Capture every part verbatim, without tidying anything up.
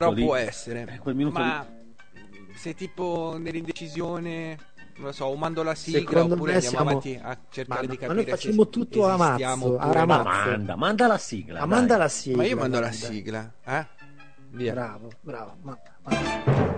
Però lì, può essere. eh, quel minuto Ma lì. se tipo nell'indecisione, non lo so, o mando la sigla Secondo oppure me andiamo siamo- avanti a cercare Ma- di ma capire noi facciamo se tutto a esistiamo mazzo, a oppure no. ramazzo. Manda, manda la sigla. Ma dai. manda la sigla. Ma io mando la guarda. sigla, eh? Via. Bravo, bravo. Ma, ma-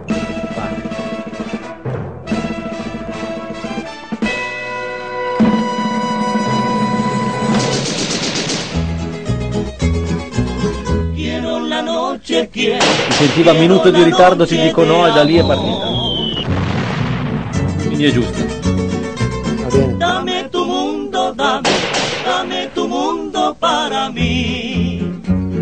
Quiero la noche, quiero. Si sentiva un minuto di ritardo, ti dico no, e da lì è partita. Quindi è giusto. va bene. Dame tu mundo, dame, dame tu mundo para mí.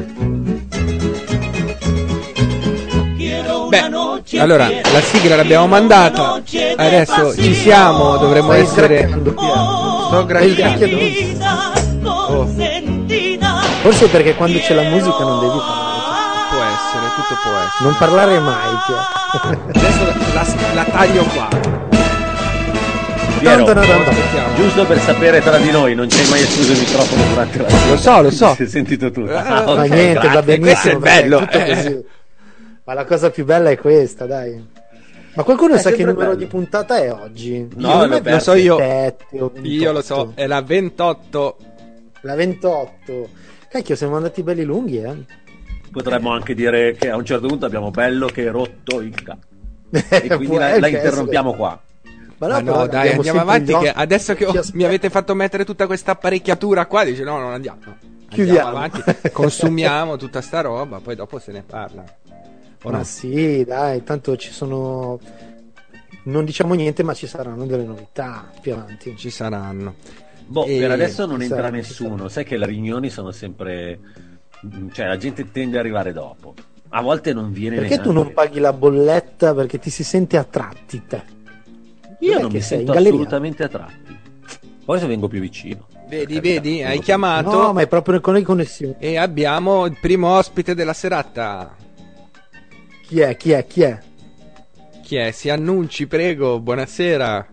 Quiero una Beh, noche. allora, quiero. la sigla l'abbiamo mandata, adesso ci siamo, dovremmo Stai essere... sgraccando, Piero. Sto gracchiando. Vida consentida. Forse perché quando c'è la musica non devi parlare. Può essere, tutto può essere. Non parlare mai, Piero. Adesso la, la taglio qua. Piero, Tanto, no, tanto. Aspettiamo. giusto per sapere tra di noi, non ci hai mai escluso il microfono durante la sigla. Lo so, lo so. Si è sentito tutto. Eh, Ah, Ma ok, niente, grazie. va benissimo. questo è il perché bello, tutto eh. così. Ma la cosa più bella è questa, dai. Ma qualcuno È sa che sempre numero bello. di puntata è oggi? No, Io l'ho non è perso. Lo so io. ventisette o Io lo so, ventotto. è la ventotto. La ventotto. Cacchio, siamo andati belli lunghi, eh. Potremmo anche dire che a un certo punto abbiamo bello che è rotto il ca. E quindi Può- la, eh, la che interrompiamo qua. Ma Ma no, però dai, abbiamo andiamo sempre avanti. gli Che occhi adesso che che ho- ci mi avete fatto mettere tutta questa apparecchiatura qua, dice no, non andiamo. No. Chiudiamo. Andiamo avanti, consumiamo tutta sta roba, poi dopo se ne parla. O Ma no? sì, dai, tanto ci sono. Non diciamo niente, ma ci saranno delle novità più avanti. Ci saranno. Boh, E- per adesso non ci entra sarà, ci nessuno. Sai che le riunioni sono sempre. Cioè, la gente tende ad arrivare dopo. A volte non viene Perché tu neanche. non paghi la bolletta perché ti si sente a tratti te? Io Dov'è non che mi sei? sento In galleria? assolutamente a tratti. Poi se vengo più vicino. Vedi, Per vedi, carità, hai non chiamato No, ma è proprio con le connessioni. e abbiamo il primo ospite della serata. Chi è? Chi è? Chi è? Chi è? Si annunci, prego, buonasera.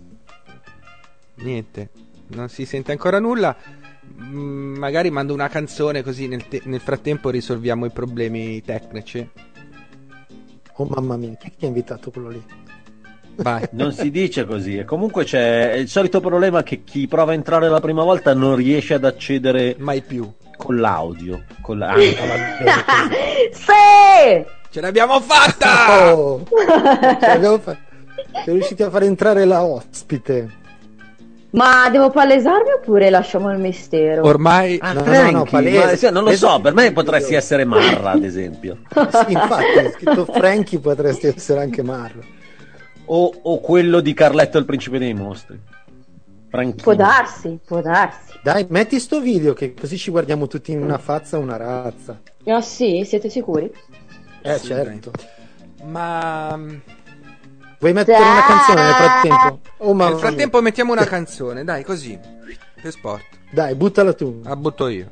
Niente, non si sente ancora nulla. Mm, magari mando una canzone così nel, te- nel frattempo risolviamo i problemi tecnici. Oh mamma mia, chi ti ha invitato quello lì? Vai. Non si dice così. E comunque c'è il solito problema che chi prova a entrare la prima volta non riesce ad accedere Mai più. con l'audio. Con la... Sì! Ce l'abbiamo fatta! Oh, ce l'abbiamo fa- siamo riusciti a far entrare la ospite. Ma devo palesarmi oppure lasciamo il mistero? Ormai Ah, No, no, Frankie, no, palese- ma se- non lo so, palese- per me potresti essere Marra, ad esempio. Sì, infatti, è scritto Frankie, potresti essere anche Marlo. O, o quello di Carletto il principe dei mostri. Franchino. Può darsi, può darsi. Dai, metti sto video che così ci guardiamo tutti in una fazza una razza. Ah sì, siete sicuri? Eh, Sì, certo. ma Vuoi mettere una canzone nel frattempo? Oh, mamma nel mia. frattempo mettiamo una canzone, dai, così. Per sport. Dai, buttala tu. La butto io.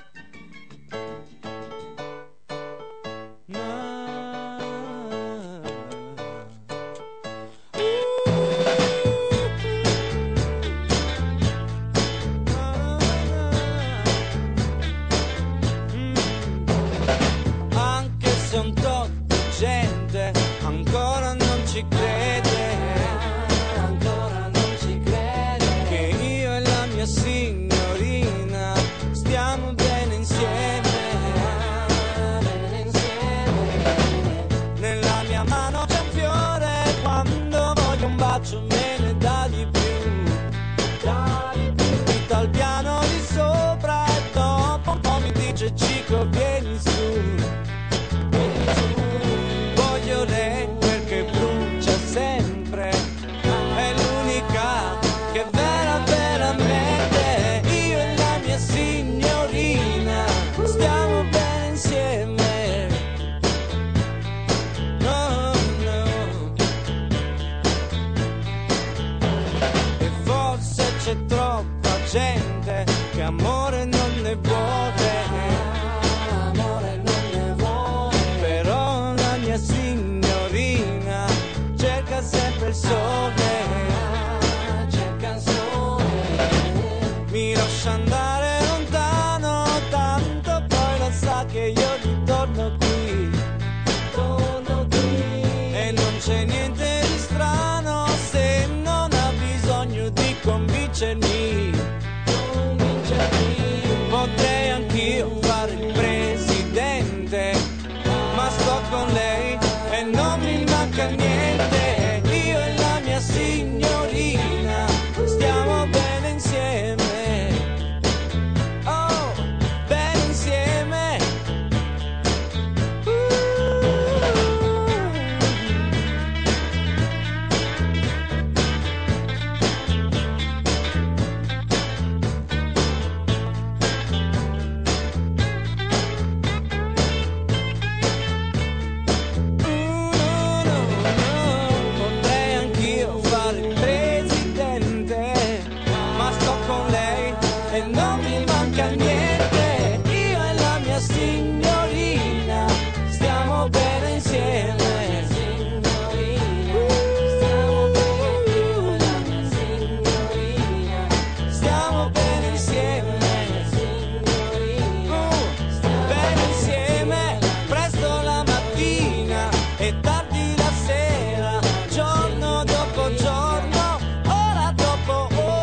Anche se un tot di gente ancora non ci crede, ancora non ci crede che io e la mia signorina stiamo con lei e non mi manca niente. Io e la mia signorina stiamo bene insieme. Oh, bene insieme. Potrei anch'io fare il presidente, ma sto con lei e non mi manca niente. Io e la mia signorina stiamo bene insieme. Stiamo bene insieme. Uh, bene insieme, presto la mattina e tardi la sera, giorno dopo giorno, ora dopo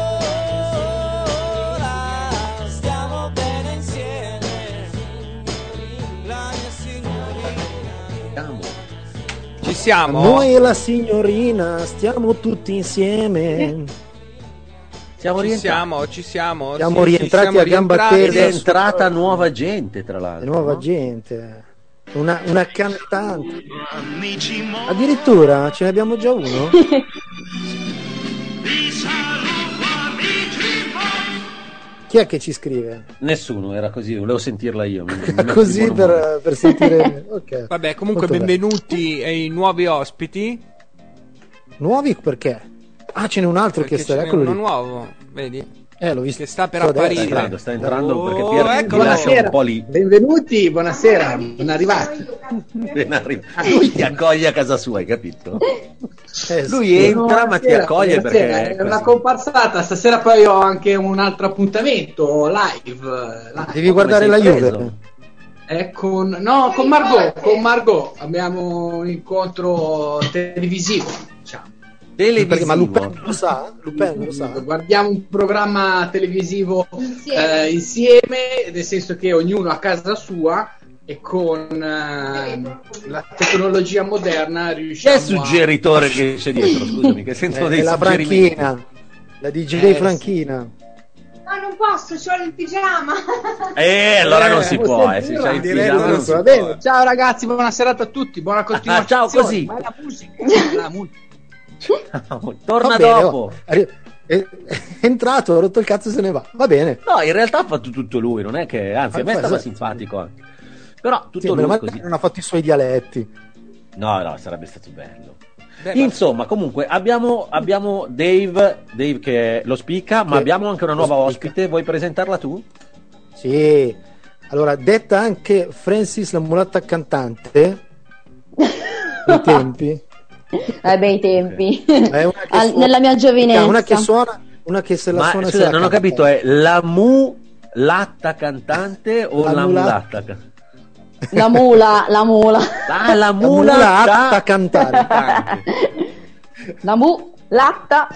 ora, stiamo bene insieme. La mia signorina. Ci siamo? Noi e la signorina stiamo tutti insieme. Siamo Ci rientrati. siamo, ci siamo. Siamo sì, sì, rientrati siamo a gamba rientrati. Ed è tesa. entrata nuova gente, tra l'altro. Nuova no? gente, una, una cantante. Addirittura ce ne abbiamo già uno? Chi è che ci scrive? Nessuno, era così, volevo sentirla io. mi- mi metto Così di buon umore. per, per sentire. Ok. Vabbè, comunque Molto benvenuti ai nuovi ospiti. bello. Nuovi perché? Ah, ce n'è un altro Perché che ce sta. n'è Eccolo uno lì. nuovo, vedi? Eh, l'ho visto. Che sta per Adesso. Sta apparire. entrando, sta entrando Oh, perché Pier mi eccolo. lascia un po' lì. Benvenuti, buonasera, ben arrivati. Ben arri- Lui ti accoglie a casa sua, hai capito? Eh, Lui sì. entra ma ti Buonasera, accoglie buonasera, perché è è una così. comparsata. Stasera poi ho anche un altro appuntamento live. live. Devi guardare la sei preso? Juve. È con, no, con Margot, con Margot abbiamo un incontro televisivo, diciamo. Perché, Televisivo. ma Lupin lo sa? Lupin lo sa? Guardiamo un programma televisivo Insieme. eh, insieme, nel senso che ognuno a casa sua e con eh, la tecnologia moderna Chi è riusciamo il suggeritore che c'è dietro? Scusami, che sento Eh, dei è la suggerimenti. Franchina. La D J Eh, Franchina. Ma non posso, c'ho il pigiama. Eh, allora non si Eh, può, eh, sì, se sì, c'hai il direi pigiama che non si va può. bene. Ciao ragazzi, buona serata a tutti, buona continuazione. Ah, ciao, così. Bella musica, bella musica. Torna Va bene, dopo. oh. Arri- È, è entrato, ha rotto il cazzo e se ne va. Va bene. No, in realtà ha fatto tutto lui, non è che, anzi, a me Ah, stava esatto. simpatico anche. Però tutto Sì, meno lui male così. che non ha fatto i suoi dialetti. No, no, sarebbe stato bello. Beh, ma- Insomma, comunque abbiamo, abbiamo Dave, Dave che lo spicca, ma Che abbiamo anche una nuova lo spicca. ospite. Vuoi presentarla tu? Sì. Allora, detta anche Francis la mulatta cantante, ai tempi, Ai bei tempi. è una che Al- suona- nella mia giovinezza. Una che suona, una che se la Ma suona e se scusa, la non ho canta. capito, è la mulatta cantante o La la, mulatta. mulatta? ca- La mula, la mula. Ah, la La mula mulatta atta a cantare. cantante. La mu, latta.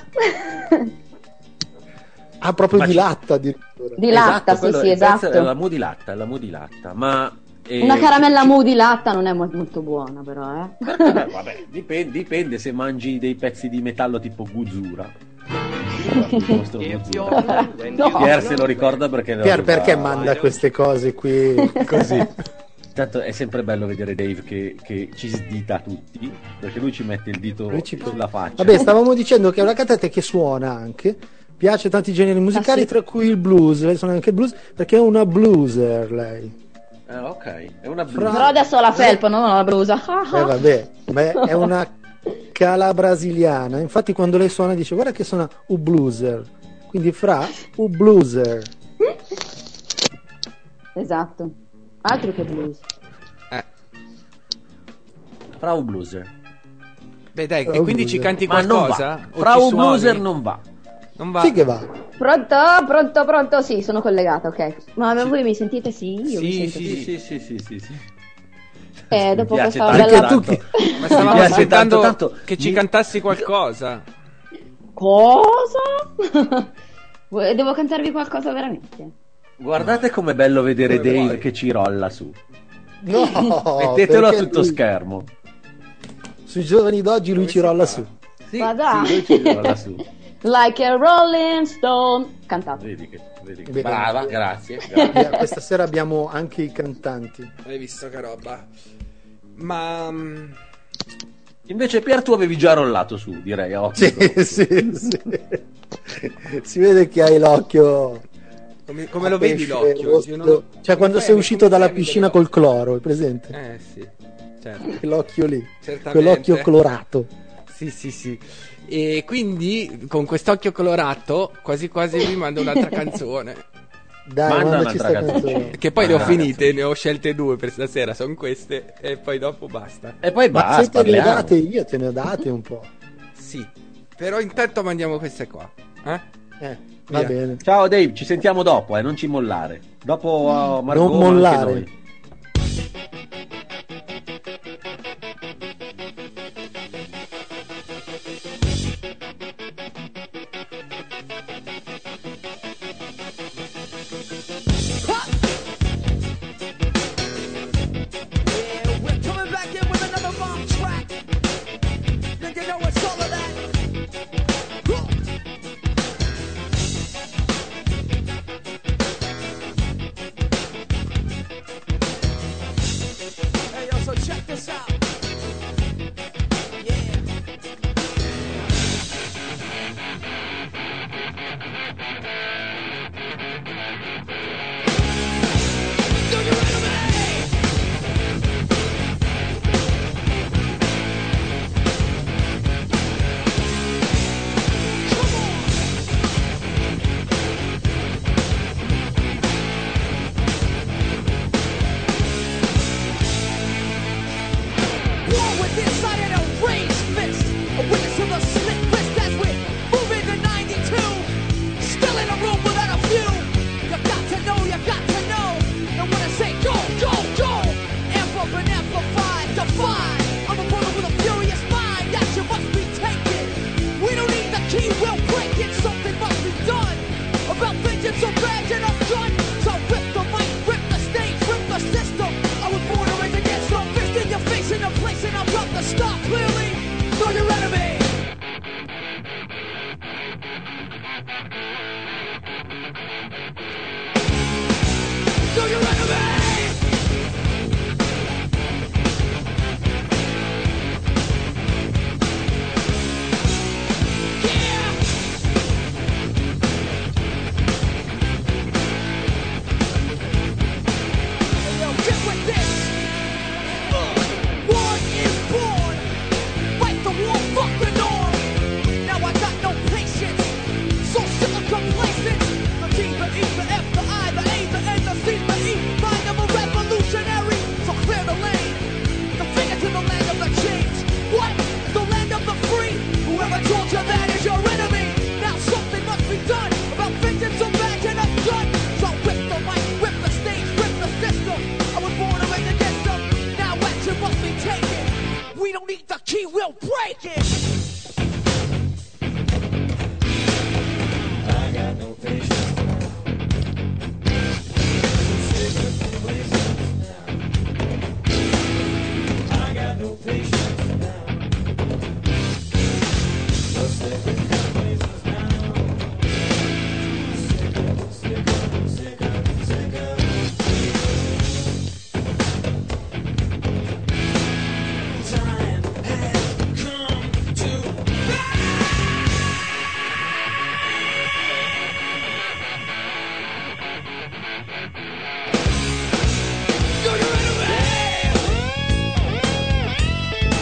Ah, proprio Ma di ci- latta addirittura. Di latta, Esatto, sì, quello- sì, il pezzo esatto. è la mu di latta, la mu di latta, ma eh, Una caramella ci- mu di latta non è mo- molto buona, però, eh. Eh, vabbè, dipende, dipende se mangi dei pezzi di metallo tipo Guzura. Il nostro Guzura. No. Pier se lo ricorda perché lo Pier, arriva- perché manda queste cose qui così? Tanto è sempre bello vedere Dave che, che ci sdita tutti, perché lui ci mette il dito Lui ci- sulla faccia. Vabbè, stavamo dicendo che è una cantante che suona anche, piace tanti generi musicali, Ah, sì? tra cui il blues. Lei suona anche il blues perché è una blueser lei. Eh, ok, è una Fra- blu. Però adesso ho la felpa, non ho la brusa. Eh vabbè, ma è- è una cala brasiliana. Infatti quando lei suona dice guarda che suona u blueser. Quindi fra u blueser. Esatto. Altro che blues. Eh, Frau Blueser. beh, dai, Frau e quindi Blueser. ci canti Ma non qualcosa? va. O Frau ci suoni? Blueser non va. Non va. Sì che va. Pronto? Pronto, pronto? Sì, sono collegata, ok. Ma voi mi sentite? Sì, io mi Sì, sento. Sì, sì, sì, sì, sì, sì. Eh, dopo Mi piace questa tanto, bella... tu tanto. Ma stavamo Mi piace aspettando tanto, tanto. che ci Mi- cantassi qualcosa. Cosa? Vuoi- Devo cantarvi qualcosa veramente? Guardate com'è bello vedere Come Dave vuoi. che ci rolla su. No, Mettetelo a perché tutto lui- schermo. Sui giovani d'oggi lui ci rolla su. Sì, Vada. sì, lui ci rolla su. Like a Rolling Stone. Cantato. Vedi che, vedi che- Bene. brava, grazie. grazie. Abbia- Questa sera abbiamo anche i cantanti. Hai visto che roba? Ma mm, Invece Pier tu avevi già rollato su, direi, a occhio. Sì, sì, sì. Si vede che hai l'occhio. come, come lo a vedi pesce, l'occhio? rosso. Io non lo- Cioè, come quando fai sei a- uscito come dalla fai a piscina vedere col cloro, hai presente? l'occhio? Eh sì, certo. Quell'occhio lì, Certamente. quell'occhio colorato. Sì, sì, sì. E quindi con quest'occhio colorato, quasi quasi vi mando un'altra canzone. Dai, Manda mandaci sta un'altra canzone. canzone. Che poi le ho Ah, finite, ne ho scelte due per stasera, sono queste, e poi dopo basta. E poi Ma basta, se te ne parliamo. date io, te ne date un po'. Sì, però intanto mandiamo queste qua. Eh? Eh, va Via. bene. Ciao Dave, ci sentiamo dopo, eh, non ci mollare. Dopo uh, Margot, Non ma anche mollare. noi. Yeah, we're coming back in with another bomb track. Then you know it's all of that. Huh. Hey, yo, so check this out. Yeah. Do you ready, man? War with inside and a raised fist. A witness to the slit wrist as we move into ninety-two. Still in a room without a view. You got to know, you got to know. And when I say go, go, go, amp up and amplify, defy. I'm a brother with a furious mind. Action must be taken. We don't need the key, we'll break it. Something must be done. About vengeance, so bad and I'm done. So rip the mic, rip the stage, rip the system. I was born to rage against some fist in your face in a place and I'm about to stop clearly. Know your enemy. Know your enemy. Yeah. Yo, get with this. Uh, war is born. Fight the war, fuck the norm. Now I got no patience. So sick of complacent. The T, the E, the F, the I, the A, the N, the C, the E. Mind of a revolutionary. So clear the lane. The finger to the land of the change. What? The land of the free. Whoever told you that is your enemy. Now something must be done about vengeance so bad and I'm done. So rip the mic, rip the stage, rip the system. I was born to rage against them. Now action must be taken. We don't need the key, we'll break it. Do your enemy.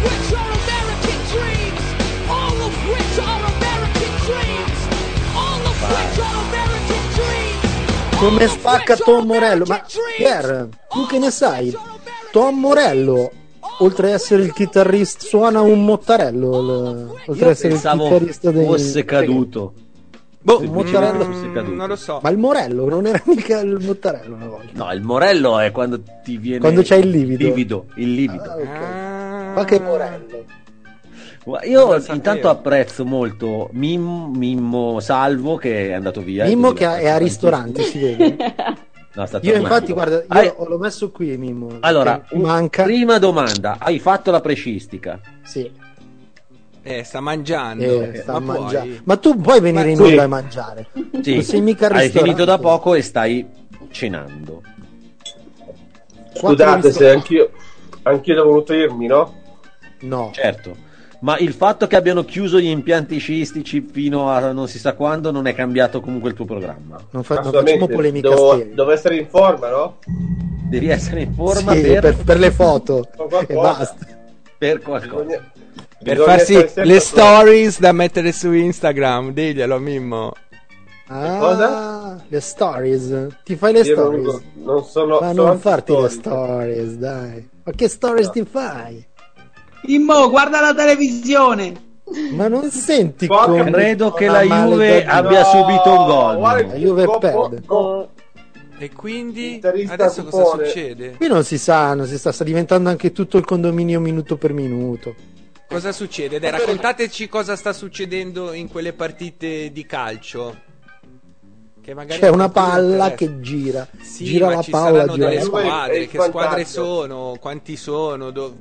which are American dreams. All of which are American dreams. All of which are American dreams. Come spacca Tom Morello? Ma Pier, tu che ne sai? Tom Morello, oltre ad essere il chitarrista, suona un mottarello. l- Oltre ad Io essere il pensavo chitarrista dei... fosse caduto. Boh, Il mm, Mottarello fosse caduto. non lo so. Ma il Morello non era mica il mottarello una volta. No, il morello è quando ti viene Quando c'hai il livido. livido, il livido. Ah, ok. Ah. Ma che Morello? Ma Io Non lo sapevo. intanto apprezzo molto Mimmo, Mimmo Salvo che è andato via. Mimmo quindi che l'ho è a fatto ristorante, si vede. No, sta Io tornando. infatti, guarda, io Hai- l'ho messo qui Mimmo. Allora, perché mi manca. prima domanda, hai fatto la prescistica? Sì, Eh, sta mangiando. eh, sta Ma a mangiare. puoi? Ma tu puoi venire Ma in sì. onda a mangiare. Sì, Non sei mica al hai ristorante. finito da poco e stai cenando. Quattro Scusate se ristoranti. anch'io, anch'io devo nutrirmi, no? No. Certo, ma il fatto che abbiano chiuso gli impianti sciistici fino a non si sa quando non è cambiato comunque il tuo programma. Non, fa- non Assolutamente. facciamo polemica devo, sterile. devo essere in forma, no? Devi essere in forma Sì, per, per... per le foto Con qualcosa. e basta. per qualcosa. Bisogna- Per bisogna farsi essere sempre le pronti. stories da mettere su Instagram, diglielo Mimmo. Ah, Cosa? le stories. Ti fai le Io non, stories. non sono. Ma sono non farti le antistorico. stories, dai. Ma che stories ti fai? Immo, guarda la televisione. Ma non senti Porca come Credo che una la Juve maledetta- abbia subito un gol. guarda La che Juve go- perde. go- E quindi Interista adesso cosa cupone. succede? Qui non si sa, non si sta, sta diventando anche tutto il condominio minuto per minuto. Cosa succede? Dai, raccontateci cosa sta succedendo in quelle partite di calcio. Che magari C'è a una qualcuno palla interessa. che gira, Sì, gira ma la ci palla, saranno gira delle la Juve palla. squadre. è il Che squadre vantaggio. sono? Quanti sono? Do-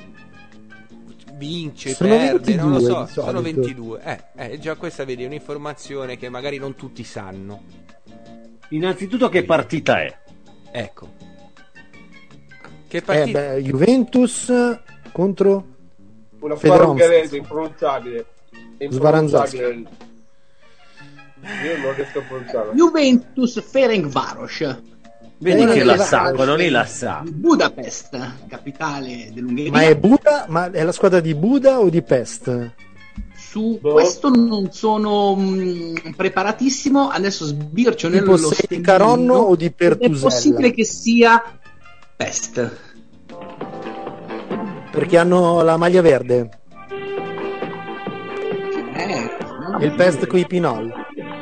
Vince, Sono perde, non lo ventidue so. di Sono solito. ventidue. Eh, eh, già questa vedi è un'informazione che magari non tutti sanno. Innanzitutto che partita è? Ecco. Che Eh partita? beh, Juventus contro Una squadra Federonst. ungherese impronunciabile. Sbaranzaschi. Impronunciabile. Io non riesco a pronunciarlo. Juventus Ferencváros Vedi Eh, che eh, la va- sa, quello lì la sa. di Budapest, capitale dell'Ungheria. Ma è Buda? Ma è la squadra di Buda o di Pest? Su Boh. questo non sono mh, preparatissimo. Adesso sbircio nello Tipo sei di stellino. Caronno o di È Pertusella? possibile che sia Pest. Perché hanno la maglia verde Eh, e il Pest con i pinol.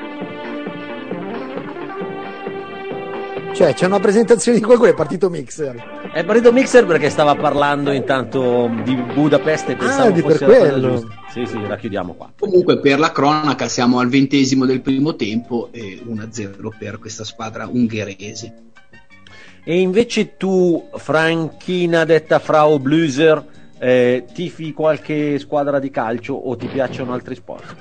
Cioè, c'è una presentazione di qualcuno, è partito Mixer. È partito Mixer perché stava parlando intanto di Budapest e pensavo di fosse per la cosa quello. giusta. Sì, sì, la chiudiamo qua. Comunque per la cronaca siamo al ventesimo del primo tempo e uno a zero per questa squadra ungherese. E invece tu, Franchina detta Frau Bluser, eh, tifi qualche squadra di calcio o ti piacciono altri sport?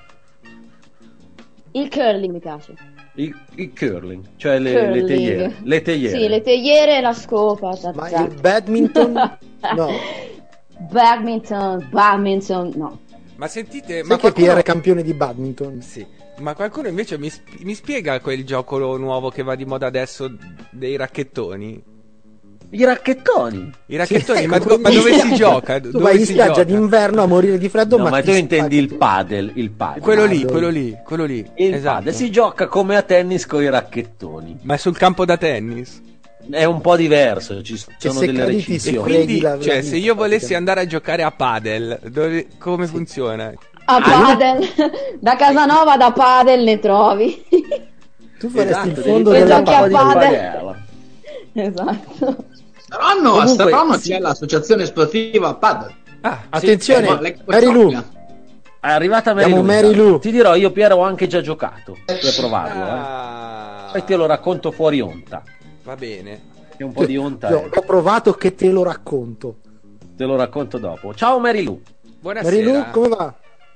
Il curling mi piace. Il, il curling, cioè le, le Curling. teiere. Le teiere. Sì, le teiere e la scopa. za, Ma za. il badminton? No. Badminton, badminton, no. Ma sentite, Sai ma che qualcuno... Pierre è campione di badminton? Sì, ma qualcuno invece mi, sp- mi spiega quel gioco nuovo che va di moda adesso dei racchettoni? I racchettoni. I racchettoni, Sì, ma, ecco, do- ma dove in si spiaggia. gioca? Tu Dove vai in si spiaggia gioca? d'inverno a morire di freddo, No, ma ma ti tu intendi spacchi il tu. padel, il padel. Quello lì, Padel. quello lì, quello lì. Il esatto. padel si gioca come a tennis con i racchettoni. Ma è sul campo da tennis? È un po' diverso, ci Che sono se delle cadi ti E recinzioni. freghi quindi, la- la cioè, vita, se io volessi praticamente. andare a giocare a padel, dove- come funziona? A padel, da Casanova da padel ne trovi. Tu faresti Esatto, il devi fondo Poi della giochi a palla. padel. padella. Esatto. Saranno, a Comunque, Saronno sì. c'è l'associazione sportiva Padel. Ah, Attenzione, Eh, ma l'ex Mary Lou. Sofia. È arrivata Mary Abbiamo Lou. Mary Lou. Ti dirò, io Piero ho anche già giocato per provarlo. Eh. ah, Poi te lo racconto fuori onta. va bene. Che un po' di onta Io è. l'ho provato che te lo racconto. Te lo racconto dopo. Ciao Mary Lou. Buonasera. Mary Lou, come va?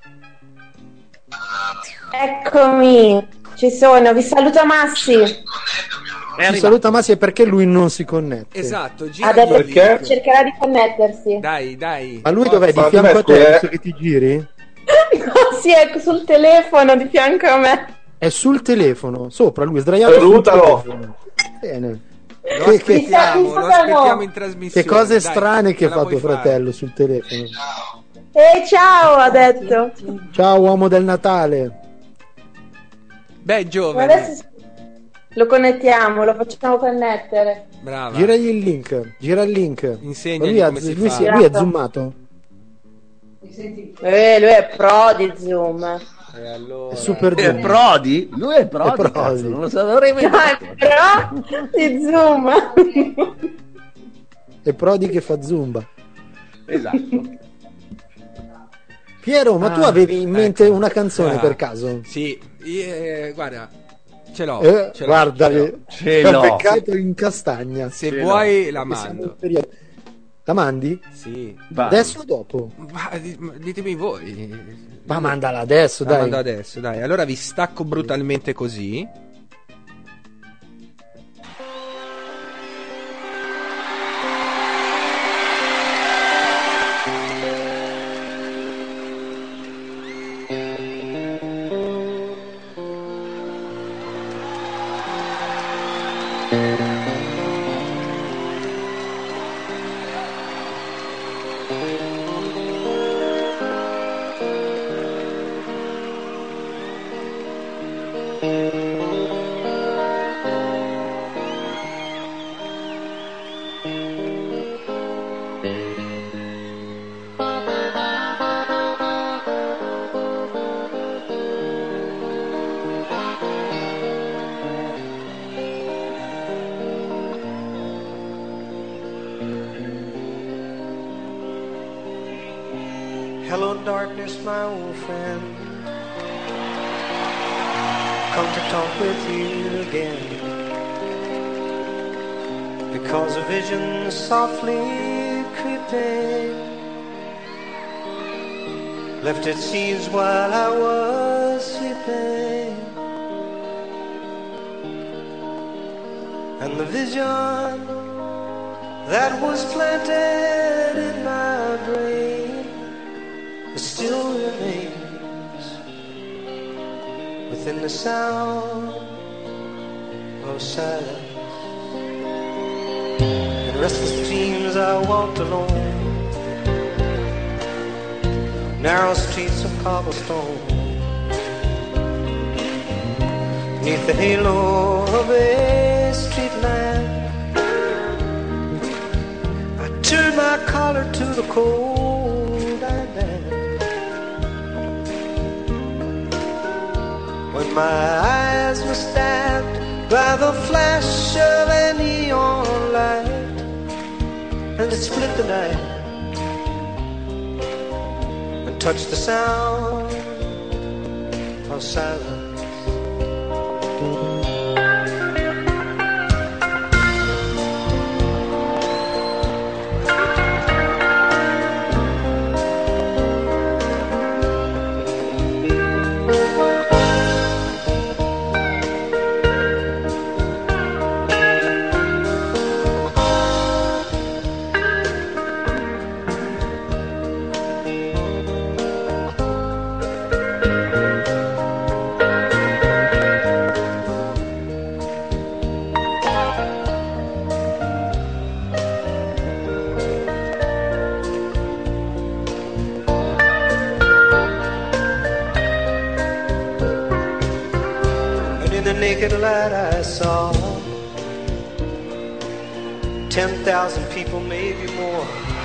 Eccomi, ci sono, vi saluta Massi. È Ci arrivato. saluta Massi, perché lui non si connette. Esatto, gira Ha detto il Perché? che cercherà di connettersi. Dai, dai. Ma lui dov'è? Di Ma fianco a dov'è, te, scusa, visto eh? che ti giri? No, sì, ecco sul telefono di fianco a me. È sul telefono, sopra lui, è sdraiato sul Salutalo. telefono. Bene. Lo Che- che- aspettiamo, Chissà- lo chissà aspettiamo no. in trasmissione. Che cose dai, strane che me la fa tuo puoi fare. fratello sul telefono. E ciao, ha detto. Ciao uomo del Natale. Beh, Ma giovane. adesso lo connettiamo, lo facciamo connettere. Brava. Giragli il link, gira il link. Insegnagli lui, ha- come si lui fa. si- lui è zoomato. Eh, lui è pro di Zoom. E allora... È super È zoom. Prodi? Lui è Prodi, È Prodi. cazzo, non lo saprei mai No, è pro di Zoom. È Prodi che fa zumba. Esatto. Piero, ma tu Ah, avevi in mente ecco. una canzone Ah, per caso? Sì, eh, guarda, ce l'ho. Eh, ce l'ho, guarda, ce l'ho. che- Ce che l'ho. peccato in castagna. Se Ce vuoi la Che siamo in mando. periodo- La mandi? Sì. Vai. Adesso o dopo? Ma, di- ma ditemi voi. Ma mandala adesso, La dai. mando adesso, dai. Allora vi stacco brutalmente così. Hello, darkness, my old friend. Come to talk with you again. Because a vision softly creeping left its seeds while I was sleeping. And the vision that was planted in my brain still remains within the sound of silence. In restless dreams I walked alone, narrow streets of cobblestone, beneath the halo of a street lamp. I turned my collar to the cold and damp. When my eyes were stabbed by the flash of a neon light, and it split the night and touched the sound of silence. Naked light I saw ten thousand people, maybe more.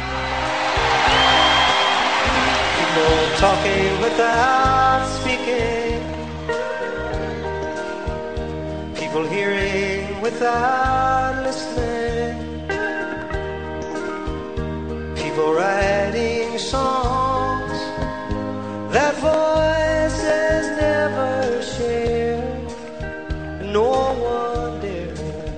People talking without speaking, people hearing without listening, people writing songs that voices never share. No one dare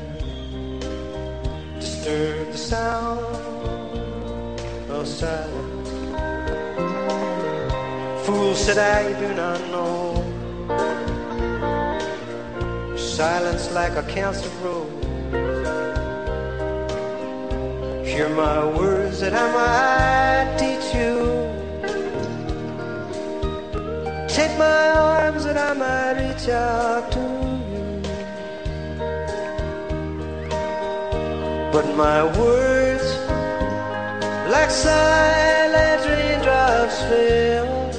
disturb the sound of silence. Fool, said I, you do not know. Silence like a cancer rose. Hear my words that I might teach you. Take my arms that I might reach out to. but my words, like silent raindrops, fell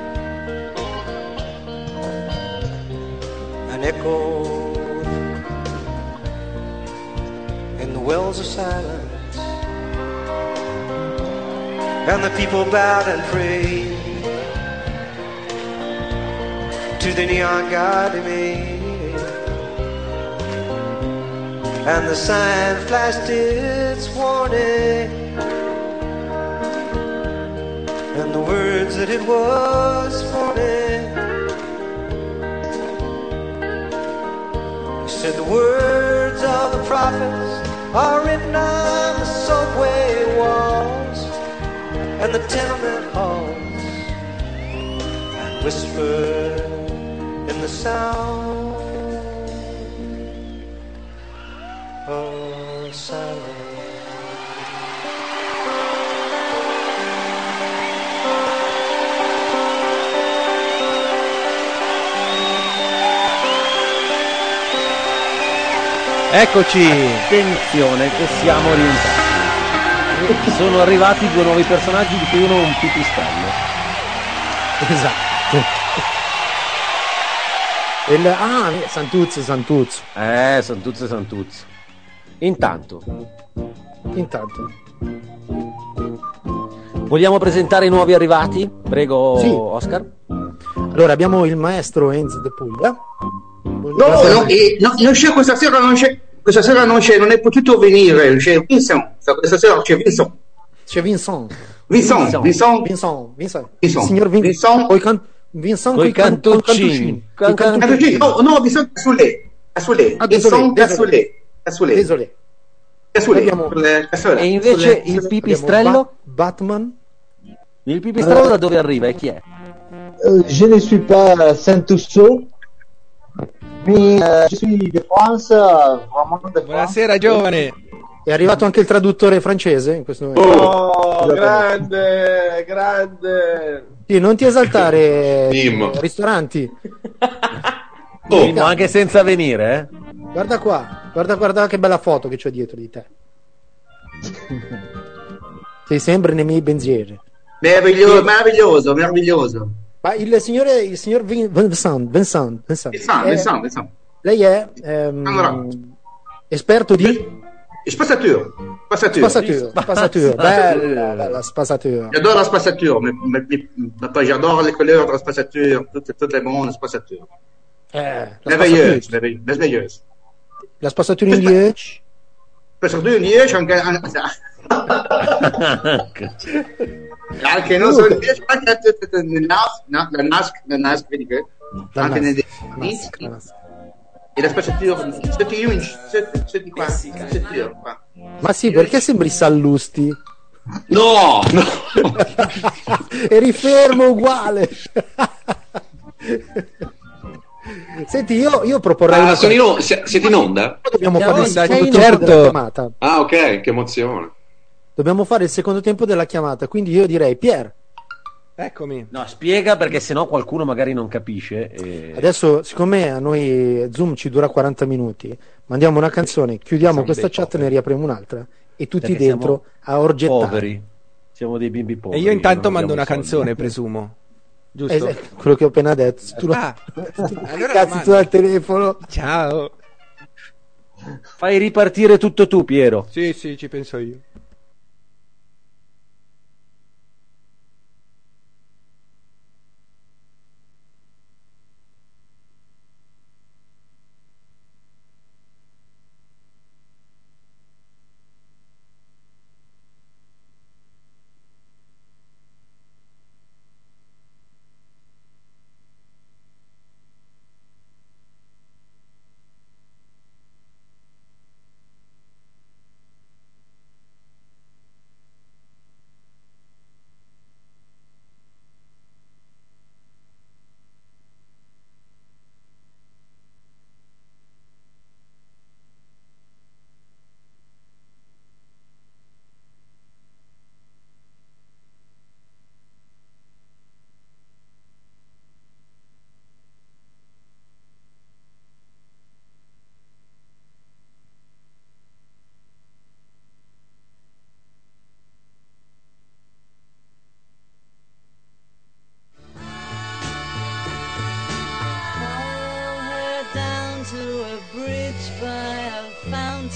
and echoed in the wells of silence, and the people bowed and prayed to the neon god they made, and the sign flashed its warning, and the words that it was forming. It said the words of the prophets are written on the subway walls and the tenement halls, and whispered in the sound of silence. Eccoci. Attenzione che siamo rientrati. Sono arrivati due nuovi personaggi di cui uno è un pipistrello. Esatto. Il, ah, Santuzzo, Santuzzo. Eh, Santuzzo e Santuzzo. Intanto, Intanto. vogliamo presentare i nuovi arrivati? Prego, Sì. Oscar. Allora abbiamo il maestro Enzo De Puglia. No, no, eh, no, non c'è questa sera, non c'è, questa sera non c'è, non è potuto venire, c'è Vincent, questa sera c'è Vincent. C'è Vincent. Vincent, Vincent, Vincent, Vincent, Vincent. Vincent. Signor Vin- Vincent. coi can- Vincent Coi coi can- cantoncini. coi cantoncini. Cantoncini. No, no, Vincent Cassoulet, Cassoulet, Ah, désolé, Vincent désolé. Cassoulet, Cassoulet, Désolé. Cassoulet, Abbiamo- Cassoulet, Cassoulet. E invece il Abbiamo pipistrello? Ba- Batman. Il pipistrello da dove arriva e chi è? Euh, je ne suis pas Saint-Ousseau, mais euh, je suis de France, euh, vraiment de France. Buonasera giovane. È arrivato anche il traduttore francese in questo momento. Oh, grande, grande. Sì, non ti esaltare, Mimmo. eh, ristoranti. Mimmo, anche senza venire, eh? Guarda qua, guarda, guarda che bella foto che c'ho dietro di te. Sei sempre nei miei pensieri. Meraviglioso, meraviglioso, meraviglioso. Ma il signore, il signor Vin- Vincent, Vincent, Vincent, Vincent, è- Vincent, Vincent. lei è ehm, Allora. esperto di Spazzature, spazzature. spazzature, spazzature, bella, bella spazzature. J'adore la spazzature, mais, mais, mais pas j'adore les couleurs de la spazzature, toutes, toutes les bonnes spazzature. Eh, la Merveilleuse, spazzatura, merveilleuse, merveilleuse. la spazzatura in dieci. Spazzature in dieci, anche, anche, anche non solo in dieci, anche nel N A S, no, la N A S, la N A S, vedi che? La Anche N A S, nel la N A S, la N A S. e la spazzatura, sette inch, sette, sette qua, sette qua. Ma sì, perché sembri Sallusti? No, no. Eri fermo uguale. Senti, io, io proporrei Ah, una sono cosa. in o- si- siete in onda? Dobbiamo Siamo fare il in onda, secondo certo. tempo della chiamata. Ah, ok, che emozione. Dobbiamo fare il secondo tempo della chiamata. Quindi io direi, Pier, Eccomi. No, spiega perché sennò qualcuno magari non capisce. E... adesso, siccome a noi Zoom ci dura quaranta minuti, mandiamo una canzone, chiudiamo Siamo questa dei chat, poveri. ne riapriamo un'altra e tutti Perché dentro a orgettare. poveri. Siamo dei bimbi E poveri. io intanto non mando una abbiamo soldi. canzone, presumo. Eh, Giusto? eh, quello che ho appena detto. Se tu lo- Ah, allora Cazzo, la tu al telefono. Ciao. Fai ripartire tutto tu, Piero. Sì, sì, ci penso io.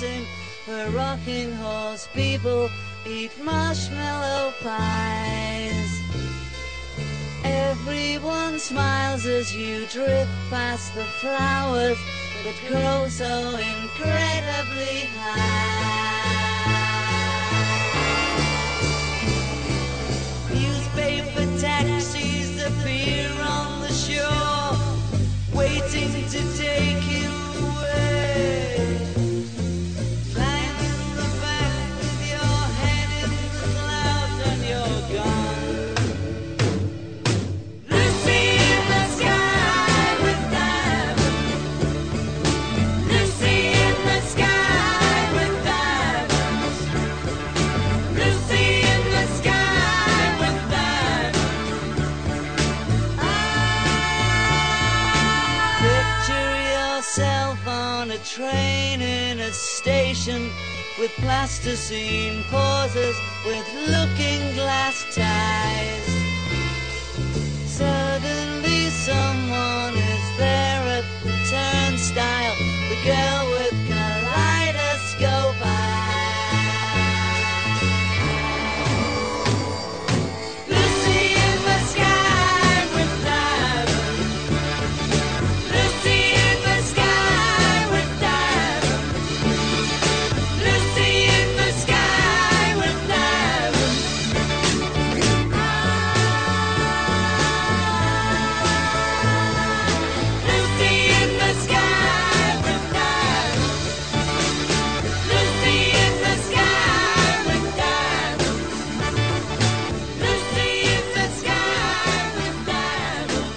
dancing, a rocking horse, people eat marshmallow pies. Everyone smiles as you drift past the flowers that grow so incredibly high. Newspaper taxis appear on the shore, waiting to take you away. Flying in the back with your head in the clouds and you're gone. Lucy in the sky with diamonds. Lucy in the sky with diamonds. Lucy in the sky with diamonds. Picture yourself on a train in a station with plasticine pauses with looking glass ties. Suddenly someone is there at the turnstile, the girl with kaleidoscope eyes. Lucy in the sky with diamonds. Lucy in the sky with diamonds. Lucy in the sky with diamonds. Lucy in the sky with diamonds. Lucy in the sky with diamonds. Lucy in the sky with diamonds.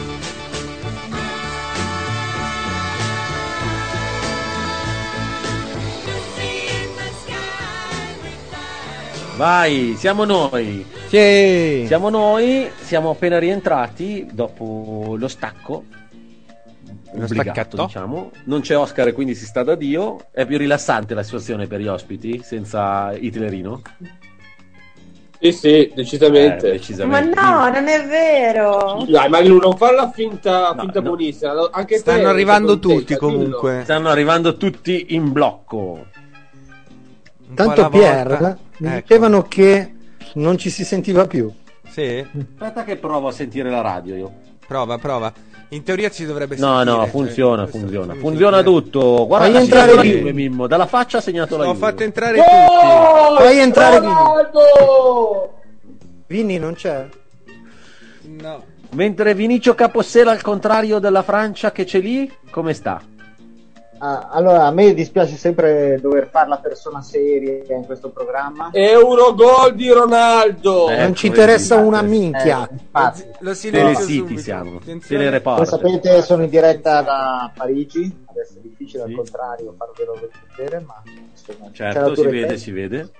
Vai, siamo noi. Sì. Siamo noi, siamo appena rientrati dopo lo stacco. Lo obbligato, stacchetto. diciamo. Non c'è Oscar e quindi si sta da Dio. È più rilassante la situazione per gli ospiti senza Hitlerino? Sì, sì, decisamente. Eh, Ma decisamente. no, non è vero. Dai, Maglu, non farla finta, No, finta no. buonissima. Anche te Stanno sei arrivando contenta, tutti dillo. comunque. Stanno arrivando tutti in blocco. Un po' alla Tanto Pier volta. mi Ecco. dicevano che non ci si sentiva più. Sì? Aspetta che provo a sentire la radio io. Prova, prova. In teoria ci dovrebbe No, sentire. no, cioè, funziona, questo- funziona. fammi Funziona sentire. tutto. Guarda, Fai ha entrare segnato la Vini. Juve, Mimmo. Dalla faccia ha segnato la Ho Juve. fatto entrare tutti. Fai entrare Vini. Ronaldo! Vini non c'è? No. Mentre Vinicio Capossela al contrario della Francia che c'è lì, come sta? Ah, allora, a me dispiace sempre dover fare la persona seria in questo programma. Eurogol di Ronaldo! Eh, non ci come interessa dite. una minchia. Eh, infatti. Lo silenzio Telesiti subito. siamo. Attenzione. Come Telereporter. sapete sono in diretta da Parigi, adesso è difficile Sì. al contrario farvelo vedere, ma insomma, c'è la Certo, si Tour vede, Eiffel. si vede.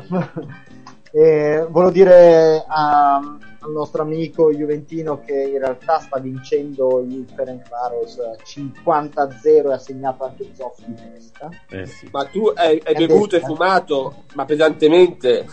Eh, volevo dire a- al nostro amico Juventino che in realtà sta vincendo il Ferencváros cinquanta a zero e ha segnato anche Zoff di testa. Eh sì. Ma tu hai, hai È bevuto e detto. fumato, ma pesantemente.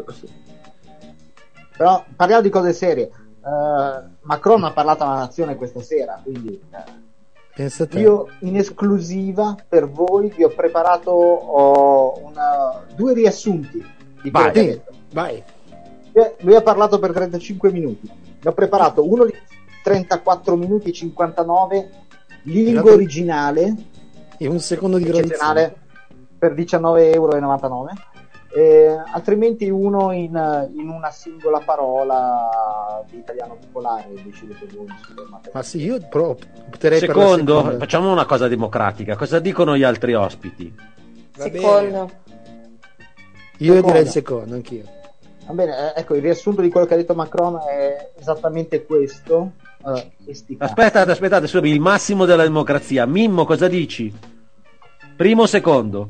Però parliamo di cose serie. Eh, Macron ha parlato alla nazione questa sera, quindi eh, Pensa te. io in esclusiva per voi vi ho preparato oh, una- due riassunti di quello Vai. che ha detto. Vai. Eh, Lui ha parlato per trentacinque minuti. Ne ho preparato uno di trentaquattro minuti e cinquantanove, lingua Dato- originale, E un secondo di gradazione. eccezionale, per diciannove virgola novantanove euro. Eh, altrimenti uno in, in una singola parola di italiano popolare, decidete voi. insomma. Ma sì, io pro- opterei per la Secondo, seconda. facciamo una cosa democratica. Cosa dicono gli altri ospiti? Va Secondo. Io Seconda. direi il secondo, anch'io. Va bene, eh, ecco, il riassunto di quello che ha detto Macron è esattamente questo. Eh, e sti cazzi. Aspettate, aspettate, Subi, il massimo della democrazia. Mimmo, cosa dici? Primo o secondo?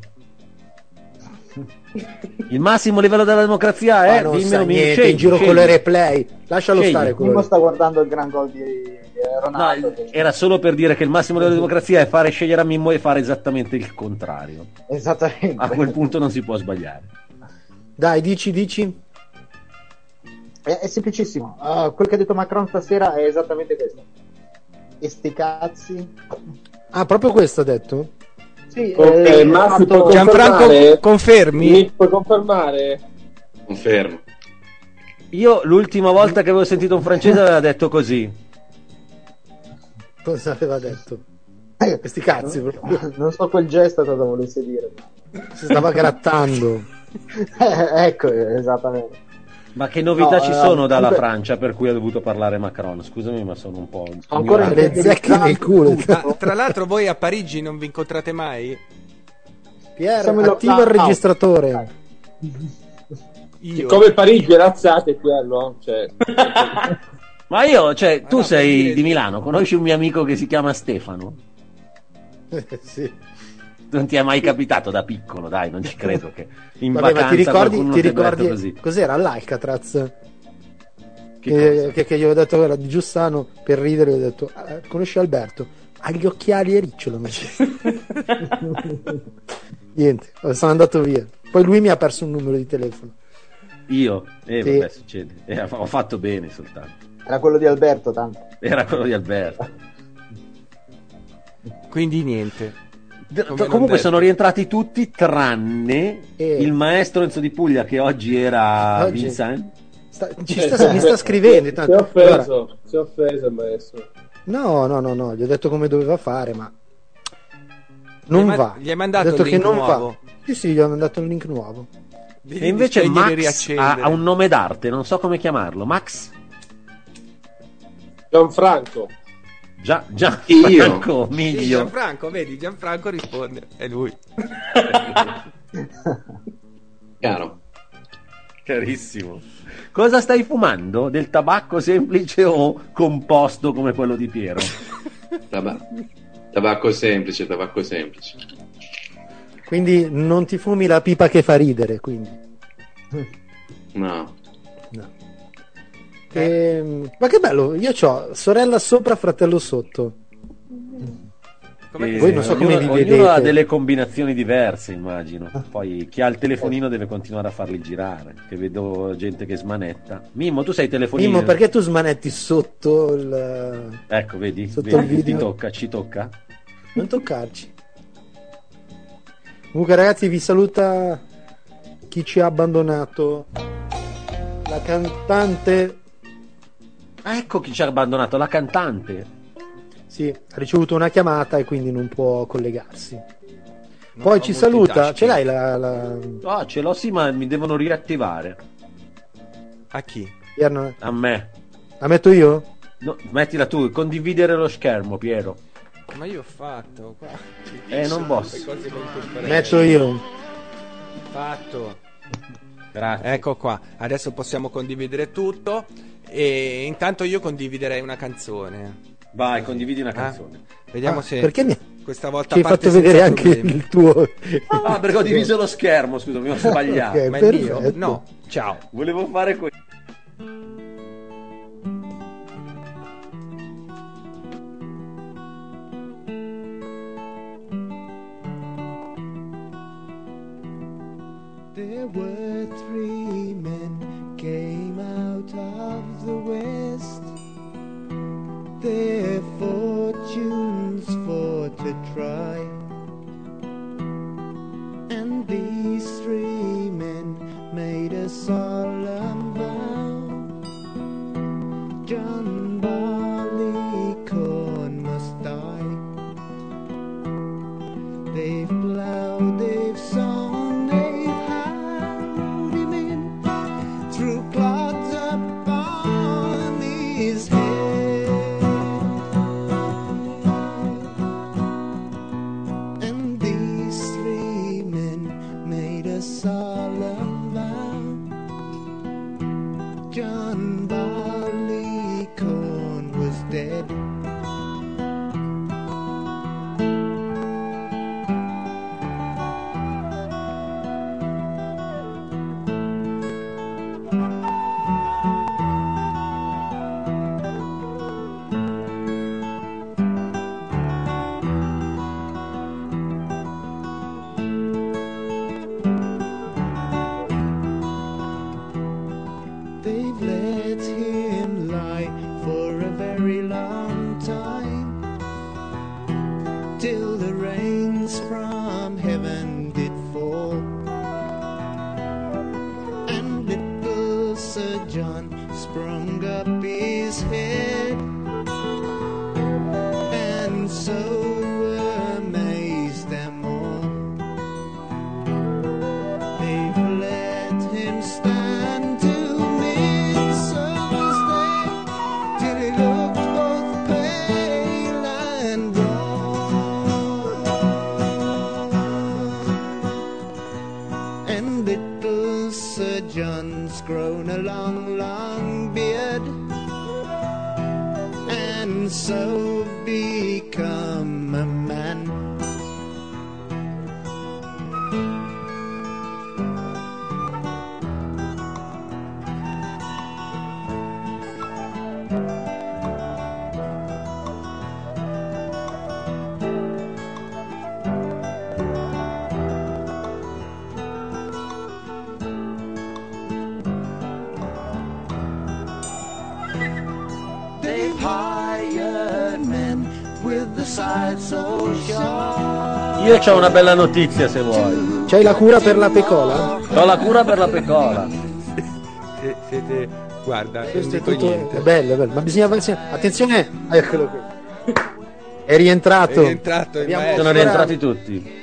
Il massimo livello della democrazia Ma è non dimmelo, sa Mimmo, niente, scegli, in giro scegli. con le replay. Lascialo Scegli. stare quello Uno lì. sta guardando il gran gol di eh, No, Ronaldo. che- era solo per dire che il massimo della democrazia è fare scegliere a Mimmo e fare esattamente il contrario. Esattamente. A quel punto non si può sbagliare. Dai, dici, dici. È, è semplicissimo. Uh, quel che ha detto Macron stasera è esattamente questo. E sti cazzi. Ah, proprio questo ha detto? Sì, Ok, eh, Massi, fatto- puoi Gianfranco, confermare? confermi? Mi puoi confermare? Confermo. Io l'ultima volta che avevo sentito un francese aveva detto così. Cosa aveva detto? Questi cazzi, proprio. Non so quel gesto cosa volesse dire. Si stava grattando. Eh, ecco, esattamente. Ma che novità No, ci eh, sono dalla comunque- Francia per cui ha dovuto parlare Macron? Scusami, ma sono un po'. Ancora ignorante. Le zecche nel culo. Ah, tra l'altro voi a Parigi non vi incontrate mai? Pier, Siamo in attiva il lockdown. registratore. Io? Siccome Parigi è razzate, quello, cioè... Ma io, cioè, tu no, sei per dire- di Milano, conosci un mio amico che si chiama Stefano? Sì. Non ti è mai capitato da piccolo, dai, non ci credo che in Vabbè, ma vacanza ti ricordi, qualcuno ti ti abbia detto ricordi così. cos'era all'Alcatraz? Che Che, cosa? che, che io ho detto era di Giussano per ridere, ho detto "Ah, conosci Alberto? Ha gli occhiali e ricciolo. Niente, sono andato via. Poi lui mi ha perso un numero di telefono. Io? Eh, Sì. vabbè, succede. Eh, ho fatto bene soltanto. Era quello di Alberto, tanto. Era quello di Alberto. Quindi niente. D- Come non Comunque detto. sono rientrati tutti tranne Eh. il maestro Enzo Di Puglia che oggi era Oggi? Vincent. Sta- ci sta, mi sta scrivendo Si intanto. è offeso, Allora, si è offeso il maestro. no, no, no, no, gli ho detto come doveva fare, ma non Gli hai ma- va. gli hai mandato Ho detto il link che non nuovo? va. Sì, sì, gli ho mandato il link nuovo. E invece Spegnere e Max riaccendere. ha, ha un nome d'arte, non so come chiamarlo. Max? Gianfranco. Già, già, Io? Franco, Sì, Miglio. Gianfranco, vedi, Gianfranco risponde, è lui. Chiaro. Carissimo. Cosa stai fumando? Del tabacco semplice o composto come quello di Piero? Taba- tabacco semplice, tabacco semplice. Quindi non ti fumi la pipa che fa ridere, quindi. No. No. Ehm, ma che bello, io ho sorella sopra, fratello sotto. Com'è che Eh, Voi non so come ognuno, vi ognuno vedete. ha delle combinazioni diverse, immagino. Poi chi ha il telefonino deve continuare a farli girare. Che vedo gente che smanetta. Mimmo, tu sei telefonino? Mimmo, perché tu smanetti sotto il... Ecco, vedi? Sotto vedi il ti video. tocca, ci tocca. Non toccarci. Comunque ragazzi, vi saluta chi ci ha abbandonato. La cantante... Ah, ecco chi ci ha abbandonato, la cantante. Sì, ha ricevuto una chiamata e quindi non può collegarsi. Non Poi fa ci saluta, multitasking. ce l'hai la... la... Ah, ce l'ho sì, ma mi devono riattivare. A chi? Pier- A me. La metto io? No, mettila tu, condividere lo schermo, Piero. Ma io ho fatto qua. Eh, non posso. Le cose con cui Metto io. Fatto. Grazie. Ecco qua. Adesso possiamo condividere tutto. E intanto io condividerei una canzone. Vai, condividi una Ah, canzone. Vediamo Ah, se perché mi... questa volta ci hai parte fatto vedere senza anche problemi. il tuo... Ah, perché ho diviso lo schermo, scusami, ho sbagliato. Ok, Ma è mio? perfetto. No. Ciao. Volevo fare questo. There were three men came out of the west, their fortunes for to try, and these three men made a solemn vow. John Barleycorn must die. They've plowed, they've sown, they've harrowed him in through clods upon his head. And these three men made a solemn vow. John Barleycorn was dead. his head, and so amazed them all. They've let him stand two midsummers day till he looked both pale and raw. And little Sir John's grown a long, long beard, and so become a man. They've hired men with the side so sharp. Io c'ho una bella notizia se vuoi. C'hai la cura per la pecola? Ho la cura per la pecola. Se- siete, guarda, non Questo è dico tutto niente. è bello, è bello. Ma bisogna attenzione, eccolo qui. È rientrato. È rientrato il Abbiamo maestro. Sono ancora- rientrati tutti.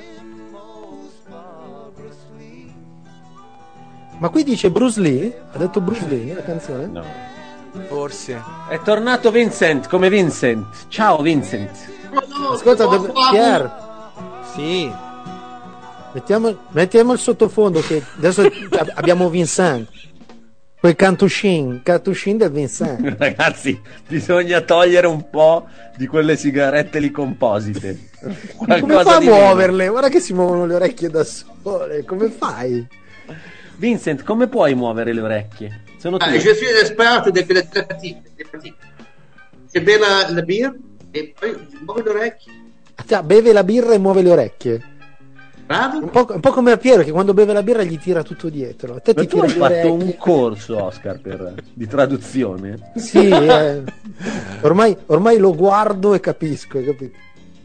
Ma qui dice Bruce Lee? Ha detto Bruce Lee nella canzone? No. Forse. È tornato Vincent, come Vincent. Ciao Vincent. Ascolta, dove... Pier, Sì. mettiamo, mettiamo il sottofondo che adesso abbiamo Vincent. Quel Cantushin, Cantushin del Vincent. Ragazzi, bisogna togliere un po' di quelle sigarette lì composite. Come Qualcosa fa a di meno. muoverle? Guarda che si muovono le orecchie da sole. Come fai? Vincent, come puoi muovere le orecchie? Sono Ah, tue. je suis l'esperto delle telepatiche. C'è bella la birra e poi muove le orecchie. Cioè, beve la birra e muove le orecchie. Bravo. Un po', un po' come a Piero che quando beve la birra gli tira tutto dietro. A te Ma ti tu tira hai le fatto orecchie. un corso, Oscar, per, di traduzione? Sì, eh. ormai, ormai lo guardo e capisco, hai capito?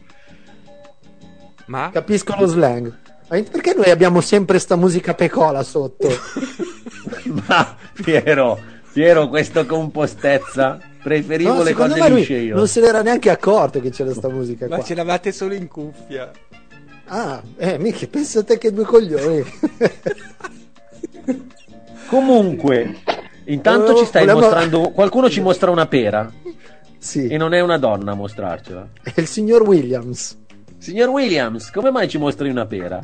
Ma? Capisco lo slang. Ma perché noi abbiamo sempre sta musica pecola sotto? Ma Piero, Piero, questa compostezza, preferivo No, le secondo cose me lui lisce io. non se n'era neanche accorto che c'era sta musica Ma qua. ce l'avate solo in cuffia. Ah, eh, mica, pensa te che due coglioni. Comunque, intanto Oh, ci stai volevo- mostrando. Qualcuno ci mostra una pera. Sì. E non è una donna a mostrarcela. È il signor Williams. Signor Williams, come mai ci mostri una pera?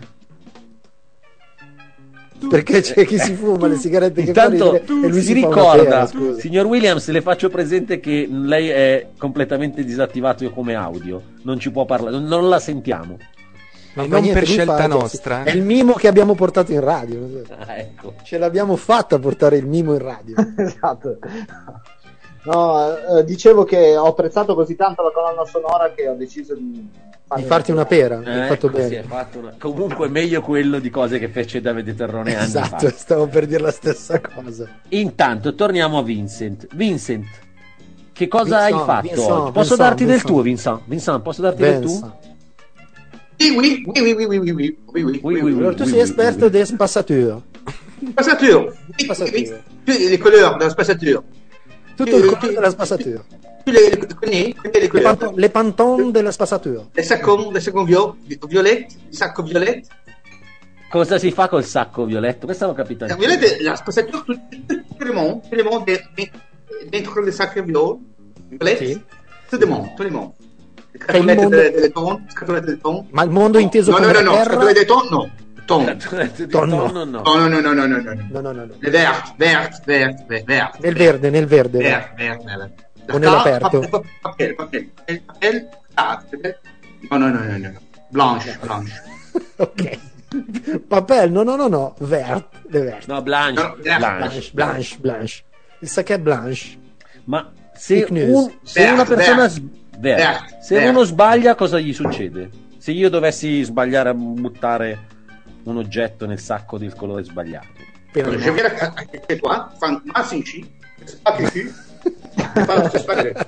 Perché c'è chi si fuma le sigarette che Intanto fa ridere e lui si si fa una ricorda, pera, scusa. signor Williams, le faccio presente che lei è completamente disattivato come audio. Non ci può parlare, non- non la sentiamo. Ma Ma non niente, per lui scelta fa- nostra. È il mimo che abbiamo portato in radio. Ah, ecco. Ce l'abbiamo fatta a portare il mimo in radio. Esatto. No, eh, dicevo che ho apprezzato così tanto la colonna sonora che ho deciso di, Di farti una pera. Eh, Hai fatto ecco, si bene. è fatto una- Comunque meglio quello di cose che fece Davide Terrone anni Esatto, fa. stavo per dire la stessa cosa. Intanto torniamo a Vincent. Vincent, che cosa Vincent, hai fatto Vincent, oggi? Posso Vincent, darti Vincent. del tuo, Vincent? Vincent, posso darti del Vincent. tuo? Oui, oui, oui, oui, oui, oui, oui, oui, oui, oui, oui, oui. Allora tu oui, sei oui, esperto di spazzatura. Spazzatura. Oui, oui, Spazzatura. oui. Tu les couleurs de la spazzatura. Tutto il colore della spazzatura. Tu les les connais, connais les Le, couleurs. panton- le pantone della spazzatura. Les sacons, les sacons vio- violettes, les sacos violettes. Cosa si fa col sacco violetto? Questa l'ho capita La anche io. violette, la spazzatura, tout, tout, tout le monde, tout le monde est est- dentro les sacs violes, violettes. Sì. Tout le monde, tout le monde. Le Che il scatolette mondo- delle, delle tonne, scatolette delle tonne. Ma il mondo inteso No, come no, no, no, terra? scatolette delle tonne, no. Tonne. Di Tonno. tonno, no. No, no, no, no, no, no, no. No, no, no, no. Le verte, verte, verte, verte, verte. Nel verde, nel verde. va. Verte, verte, verte. O nell'aperto. Pa- pa- pa- Papel, papel. papel, papel, ah, papel. No, no, no, no, no. Blanche, blanche. Ok. Papel, no, no, no, no. Vert, le vert. No, Blanche. No, Blanche. Blanche, Blanche, Blanche. Il sacco è Blanche. Ma se, Fake news. un- se Vert, una persona vert. s- vert. Vert, se vert. uno sbaglia, cosa gli succede? Se io dovessi sbagliare a buttare un oggetto nel sacco del colore sbagliato. Appena Je no. viens à à côté de toi, enfin, ma sinchi, c'est pas que tu. C'est pas, c'est pas que.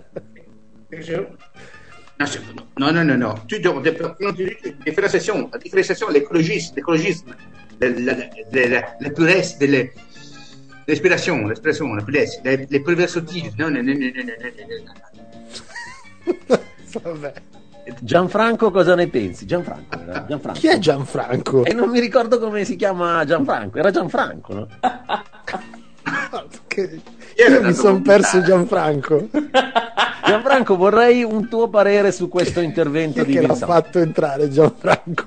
Non, c'est- non, non, non, non. Tu dois, différenciation, la différenciation, l'écologisme, l'écologisme, le, le, le, le, le puriste, le, l'ispirazione, l'ispirazione, les, les, les perversotivi. No, no, no, no, no, no, no. Vabbè. Gianfranco, cosa ne pensi? Gianfranco, era Gianfranco. Chi è Gianfranco? E non mi ricordo come si chiama Gianfranco. Era Gianfranco, no? Che... Io mi sono perso Gianfranco. Gianfranco, vorrei un tuo parere su questo intervento Chi è di che l'ha Vincent. fatto entrare Gianfranco?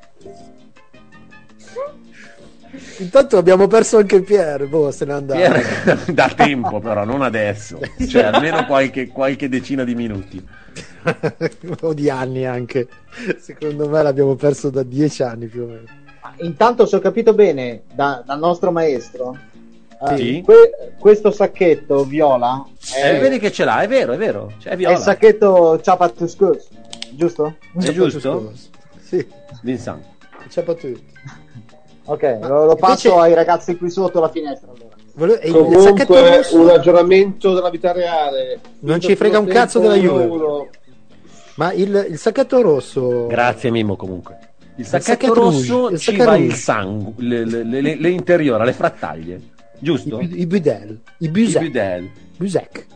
Intanto abbiamo perso anche Pier, boh, se n'è andato. Pier, da tempo però, non adesso. Cioè, almeno qualche, qualche decina di minuti. O di anni anche. Secondo me l'abbiamo perso da dieci anni più o meno. Ma intanto, se ho capito bene da- dal nostro maestro, eh, Sì. que- questo sacchetto viola è, Eh, vedi che ce l'ha, è vero, è vero. Cioè, è è viola. il sacchetto Ciapatuscus, giusto? È giusto? Sì. Vincent. C'è pas tutto. Ok, lo, lo passo invece- ai ragazzi qui sotto la finestra allora. Volevo- e il sacchetto Comunque, rosso- un ragionamento della vita reale. Non ci frega un cazzo della Juve. Juve. Ma il, il sacchetto rosso. Grazie Mimmo comunque. Il sacchetto, sacchetto rosso rouge, il ci sacchetto va rouge. il sangue, le, le, le, le interiora, le frattaglie, giusto? I, i budel. I I busec. budel. Busec.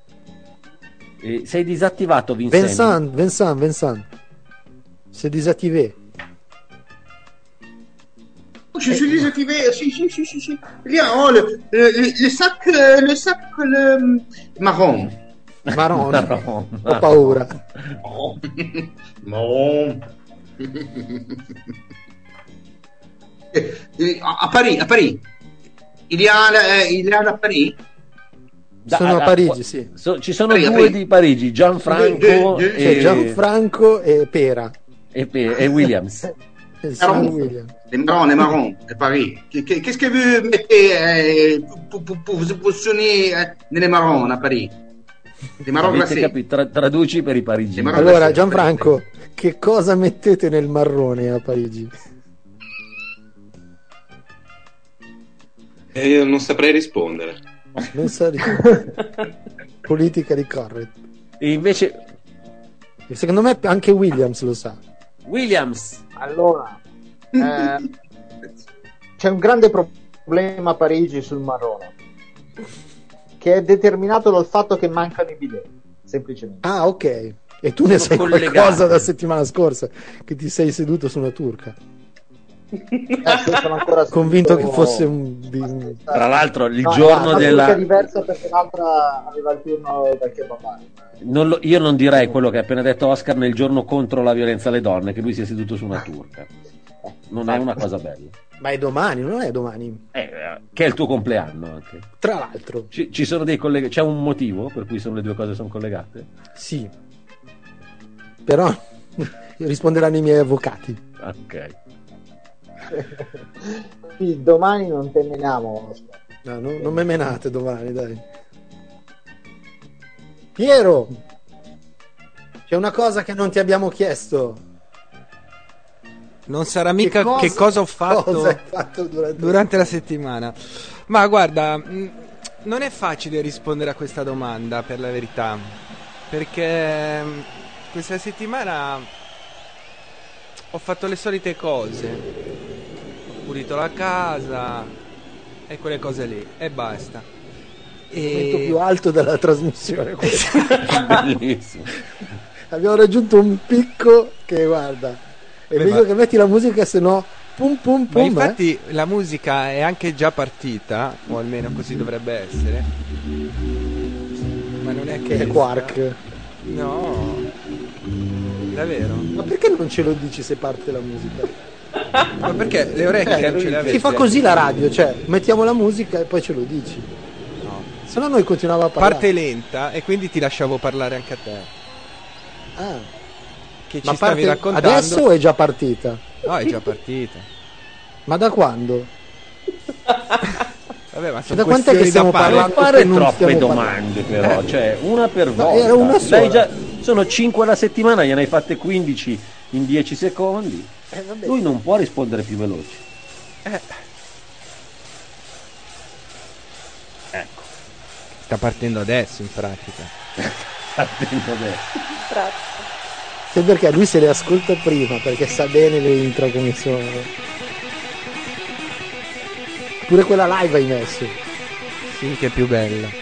E sei disattivato, Vincent. Vincent, Vincent, Vincent. C'est désactivé. Je suis désactivé. Si, si, si, si, si. Il y a oh, le, le, le sac, euh, le sac le marron. Marron. Marron. Ho paura. Marron. Eh, a a Paris, a Paris. Il y a, la- eh, il y a a Paris. Da- Sono a ah, Parigi, sì. so- ci sono Parigi, due Parigi. di Parigi, Gianfranco Due- due- e, C'è Gianfranco e Pera. e, Pe- e Williams. E San Marron. William. Les marrons, les marrons, de Paris. Qu'est- qu'est- Qu'est-ce que vous mettez euh, pour, pour, pour vous positionner euh, les marrons à Paris? Les marrons Avete glacés. capito? Tra- traduci per i parigini. Ma- Allora, sì, Gianfranco, che cosa mettete nel marrone a Parigi? E io non saprei rispondere. Non so di... Politica di correct. E invece Secondo me anche Williams lo sa. Williams. Allora, eh, c'è un grande problema a Parigi sul marrone, che è determinato dal fatto che mancano i bidet, semplicemente. Ah, ok. E tu ne Sono sai collegati. qualcosa da settimana scorsa, che ti sei seduto su una turca. Eh, sono ancora Convinto seduto- che fosse un... un- Tra l'altro il No, giorno era una della... turca diversa perché l'altra aveva il turno da kebabare. Non lo- io non direi quello che ha appena detto Oscar nel giorno contro la violenza alle donne, che lui si è seduto su una turca. Non è una cosa bella. Ma è domani, non è domani. Eh, che è il tuo compleanno anche. Tra l'altro, Ci, ci sono dei colleghi, c'è un motivo per cui sono le due cose sono collegate? sì. Però risponderanno i miei avvocati. Ok. Sì, domani non te meniamo. No, non, non me menate domani, dai. Piero, c'è una cosa che non ti abbiamo chiesto. Non sarà mica Che cosa- che cosa ho fatto, cosa hai fatto durante- durante la settimana. Ma guarda, mh, non è facile rispondere a questa domanda, per la verità, perché mh, questa settimana ho fatto le solite cose. Ho pulito la casa e quelle cose lì e basta. Il momento più alto della trasmissione. questo. Bellissimo. Abbiamo raggiunto un picco che guarda. È Beh, meglio ma- che metti la musica, se no pum pum Ma pum. infatti la musica è anche già partita, o almeno così dovrebbe essere. Ma non è eh, che che è Quark. No, davvero. Ma perché non ce lo dici se parte la musica? Ma perché le orecchie Eh, non ce le avete? si fa così la radio, cioè mettiamo la musica e poi ce lo dici. No. Se no noi continuiamo a parlare. Parte lenta e quindi ti lasciavo parlare anche a te. Ah, Che ci ma stavi parte raccontando. adesso o è già partita? No, è già partita. Ma da quando? Vabbè, ma Da sono quant'è che questioni stiamo da fare. Non parlando? fare che non troppe stiamo domande però, cioè una per No, volta. era una sola. Lei già, sono cinque alla settimana, gliene hai fatte quindici in dieci secondi. Eh, vabbè. Lui non può rispondere più veloce. Eh, Ecco. sta partendo adesso in pratica. Attento adesso. Sì, perché lui se le ascolta prima, perché sa bene le intro come sono. Pure quella live hai messo. finché più bella.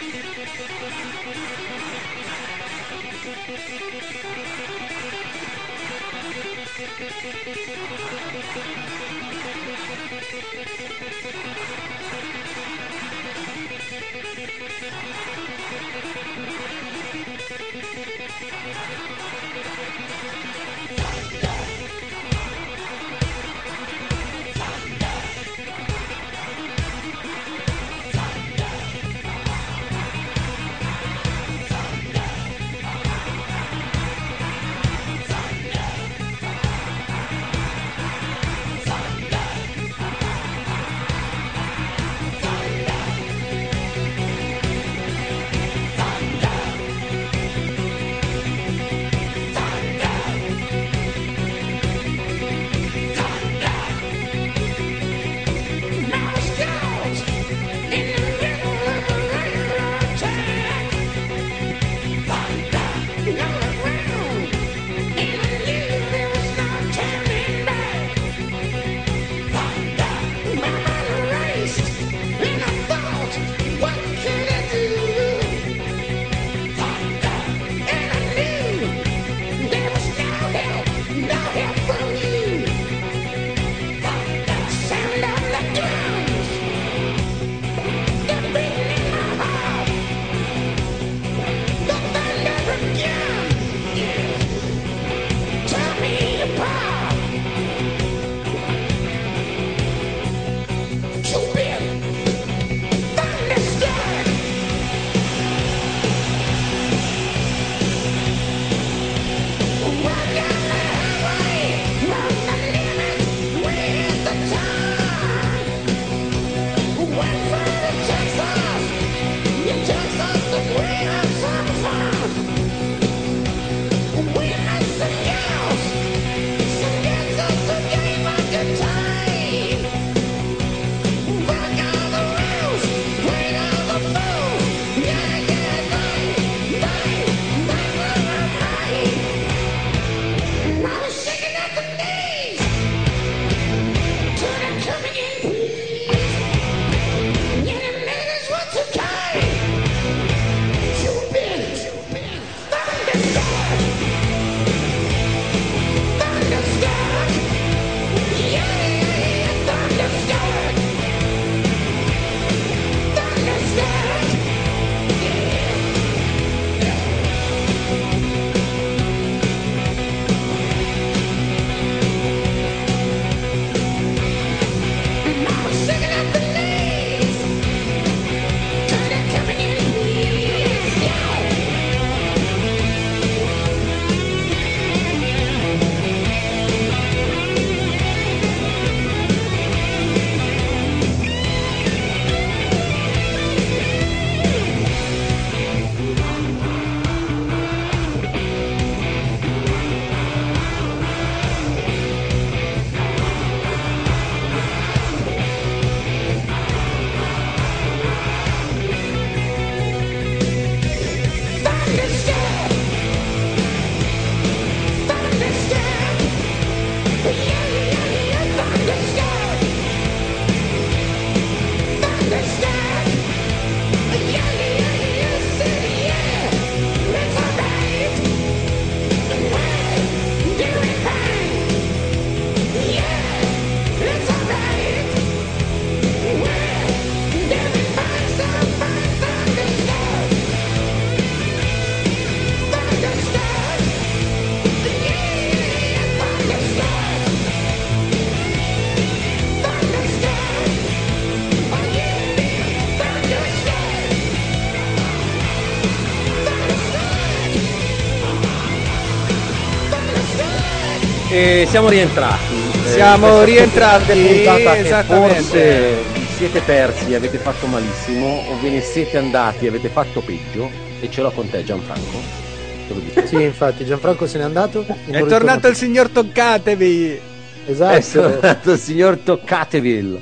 E siamo rientrati. Siamo eh, rientrati, puntata esattamente. Che forse vi siete persi, avete fatto malissimo, o ve ne siete andati, avete fatto peggio, e ce l'ho con te, Gianfranco. Te lo dico. Sì, infatti, Gianfranco se n'è andato. È tornato il signor Toccatevi. Esatto. È tornato il signor Toccatevi.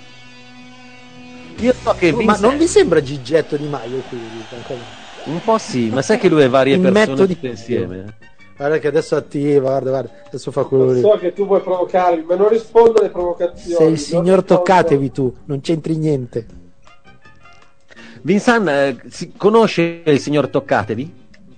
Io so che Oh, Vince... ma non vi sembra Gigetto Di Maio qui? Un po' sì, ma sai che lui è varie Il persone metto di- tutte insieme? Guarda che adesso è attiva, guarda, guarda, adesso fa quello lì. So che tu vuoi provocarmi, ma non rispondo alle provocazioni. Sei il non signor rispondo. Toccatevi tu, non c'entri niente. Vincent, eh, si conosce il signor Toccatevi?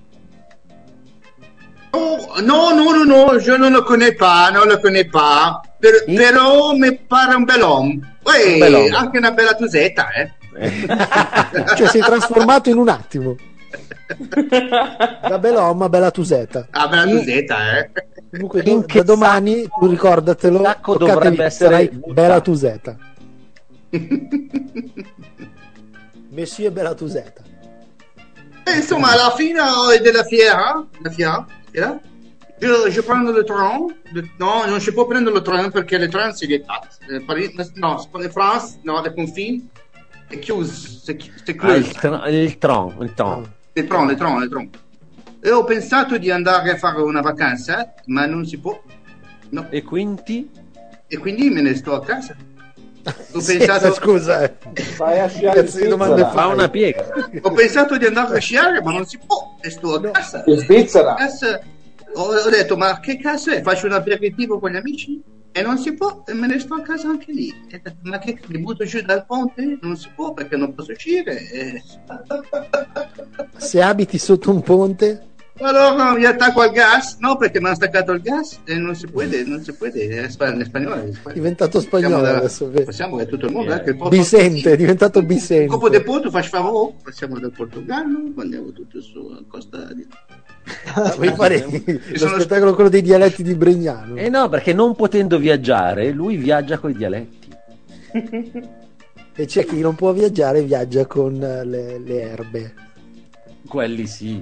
Oh, no, no, no, no, je ne le connais pas, non le connais pas. Per- però mi pare un bell'uomo. Poi Un bell'uomo. anche una bella tusetta, eh. Cioè sei trasformato in un attimo. Da bell'uomo a bella tusetta. Ah, bella tusetta, eh. Comunque do- da domani tu ricordatelo, sacco toccatevi, dovrebbe essere sarai buttato. bella tusetta. Monsieur bella tusetta. E insomma, alla fine eh, della fiera, la fiera, fiera, je, je prendo le train. Le- no, non si può prendere le train perché le train si vietato. Eh, Paris, no, in France, no, le confini è chiuso, c'est chi- c'est Ah, il, chiuso. tra- il tron, il tron. Le tron, le tron, le tron. E ho pensato di andare a fare una vacanza, ma non si può. No. E quindi? E quindi me ne sto a casa. Ho Sì, pensato, scusa, eh. Vai a sciare in Cazzo di domande Svizzera. Fa fai? una piega. ho pensato di andare a sciare, ma non si può. E sto a casa. In Svizzera? Casa- Ho, ho detto, ma che cazzo è? Faccio un aperitivo con gli amici? E non si può, e me ne sto a casa anche lì. E ho detto, ma che mi butto giù dal ponte? Non si può perché non posso uscire. E... Se abiti sotto un ponte, Allora mi attacco al gas? No, perché mi hanno staccato il gas e non si può, non si può, è spa- in spagnolo. È è diventato spagnolo Possiamo da- adesso. vedi. Possiamo da tutto il mondo, anche il Porto- Bisente, è diventato Bisente. Copo de Porto, fai favore, passiamo dal Portogallo, andiamo tutto su a Costa di... Vuoi fare lo sono- spettacolo quello dei dialetti di Bregnano? Eh no, perché non potendo viaggiare, lui viaggia coi dialetti. E c'è chi non può viaggiare, viaggia con eh, le, le erbe. Quelli sì.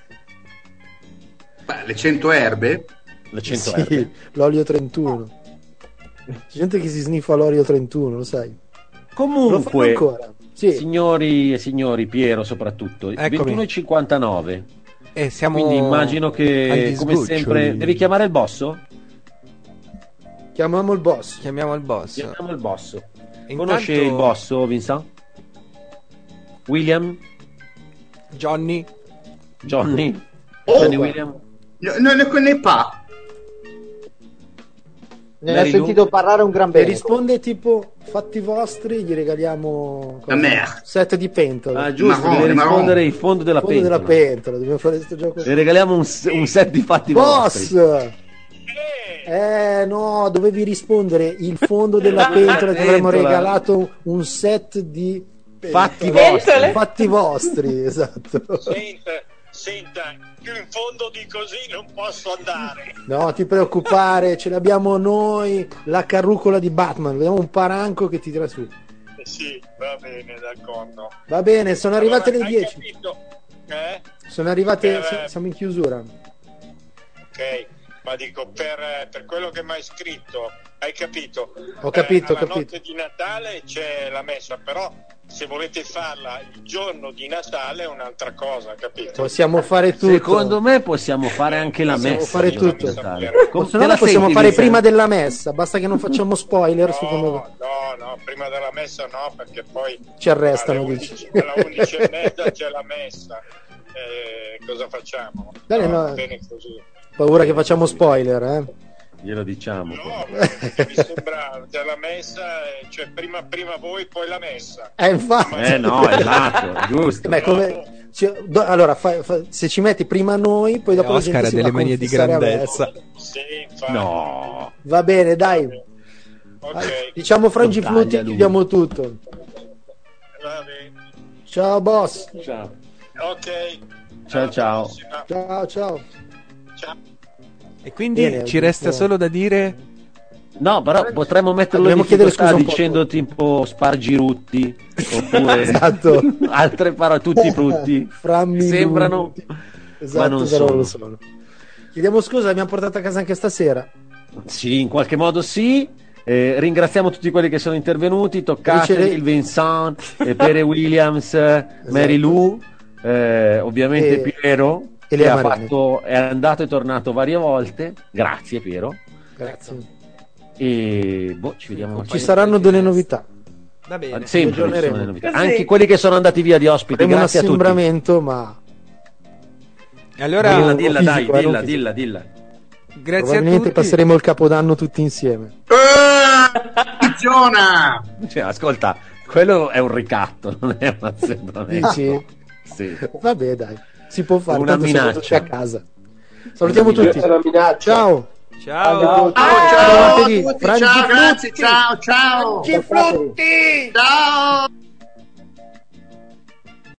Beh, le cento erbe? Le cento Sì, erbe. l'olio trentuno. C'è gente che si sniffa l'olio trentuno, lo sai. Lo fanno Comunque, ancora. Sì. signori e signori, Piero soprattutto, Eccomi. ventuno e cinquantanove. E siamo Quindi immagino che, agli come sgoccioli. sempre, devi chiamare il bosso? Chiamiamo il boss. Chiamiamo il boss. Chiamiamo il bosso. Intanto- Conosce il bosso, Vincent? William? Johnny. Johnny? Oh! Johnny William? No, non ne connais pas. Ne ho Mary Lou? sentito parlare un gran E bene. risponde tipo fatti vostri, gli regaliamo cosa? La merda. set di pentole. Ah, giusto, Marrone, deve rispondere marrone. il fondo della Fondo pentola. della pentola, dobbiamo fare questo gioco. Le regaliamo un, s- un set di fatti Boss! vostri. Eh no, dovevi rispondere il fondo della pentola, ti avremmo Pentola. regalato un set di Fatti pentole. vostri. Fatti vostri, esatto. Senta, senta, più in fondo di così non posso andare. No, ti preoccupare, ce l'abbiamo noi, la carrucola di Batman, vediamo un paranco che ti tira su. Eh Sì, va bene, d'accordo. Va bene, sono arrivate Allora, le hai dieci. capito? Eh? Sono arrivate, Per- si- siamo in chiusura. Ok, ma dico, per, per quello che mi hai scritto, hai capito? Ho capito, Eh, ho alla capito. notte di Natale c'è la messa, però se volete farla il giorno di Natale è un'altra cosa, capito? Possiamo fare tutto. Secondo me possiamo fare anche la Possiamo messa. fare il giorno tutto. di Natale. O Com- se no te la la possiamo senti, fare Vincent? prima della messa, basta che non facciamo spoiler su come No, no, no, prima della messa no, perché poi ci arrestano. alle dici. undici, alle undici e mezza c'è la messa. Eh, cosa facciamo? Bene, No, no. va bene così. Paura che facciamo spoiler, eh? Glielo diciamo. No, perché mi sembra c'è la messa, eh, cioè prima, prima voi, poi la messa. Eh, infatti. Eh no, esatto, giusto. Beh, come- cioè, do- allora, fa- fa- se ci metti prima noi, poi dopo la Oscar gente ha si delle va a manie di confessare a grandezza. messa. Sì, infatti. No. Va bene, dai. Ok, Diciamo frangiflutti Taglia e lui. chiudiamo tutto. va bene. Ciao boss. Ciao. Ok. Ciao, alla ciao. prossima. Ciao, ciao. Ciao. E quindi Bene, ci ho resta detto- solo da dire No, però potremmo metterlo in Dobbiamo chiedere difficoltà scusa un po'. dicendo tipo spargirutti oppure Esatto. altre parole, tutti frutti. Frammi Sembrano, Esatto, ma non però sono. lo sono. Chiediamo scusa, l'abbiamo portata a casa anche stasera. Sì, in qualche modo sì. Eh, ringraziamo tutti quelli che sono intervenuti, Toccate, Dice lei- il Vincent, eh, Pere Williams, eh, Mary Lou, eh, ovviamente E- Piero, e che Lea ha Marini. fatto, è andato e tornato varie volte. Grazie Piero. Grazie. E boh, ci vediamo. Ci saranno delle novità. va bene. Sempre ci sono aggiorneremo. delle novità. Anche quelli che sono andati via di ospiti. Faremo un Grazie a tutti. assembramento, ma E allora Dilla, dilla, dai, fisico, eh, non dilla, fisico. dilla, dilla. grazie a probabilmente tutti. passeremo il capodanno tutti insieme. Eh, Picciona! Cioè, ascolta, quello è un ricatto, non è un'assembramento. Dici? Sì. Vabbè, dai, si può fare. Una tanto siamo minaccia. tutti a casa. Salutiamo Una tutti. minaccia. Una minaccia. Ciao. Ciao. Ciao, Ciao, ciao a Martedì. tutti, Frangi ciao, grazie, Frutti. ciao, ciao. Frangi Frutti. Ciao.